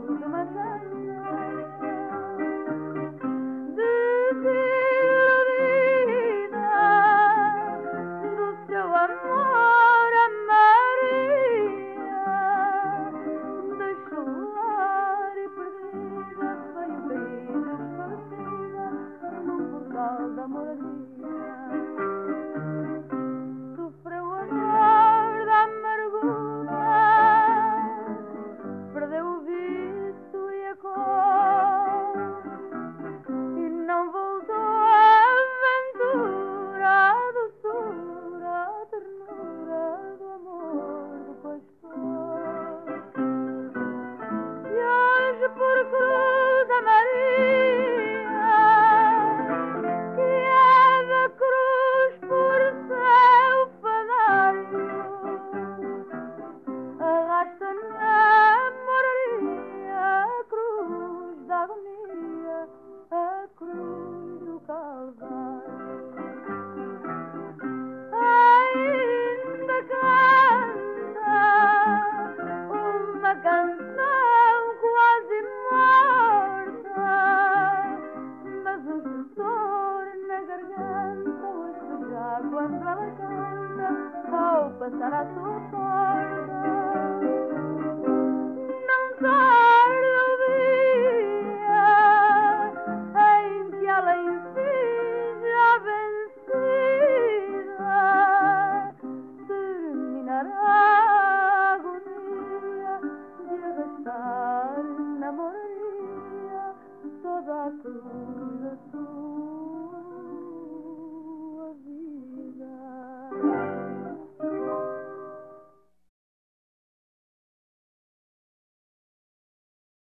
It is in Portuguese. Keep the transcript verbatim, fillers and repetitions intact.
de uma canção desiludida do seu amor a Maria. Deixou ar e perdida, veio cair desfalecida num portal da moradia. Sofreu a dor da amargura, perdeu o vício e a cor, e não voltou à aventura, à doçura, à ternura do amor do pastor. E hoje por cruz a Maria, que é da cruz por seu fadário, arrasta na moraria a cruz da agonia, a cruz do Calvário. Ainda canta uma canção quase morta, mas um suor na garganta, hoje já quando ela canta ao passar à sua porta. Não tarda o dia em que ela enfim já vencida terminará a agonia de arrastar na moraria toda a cruz da sua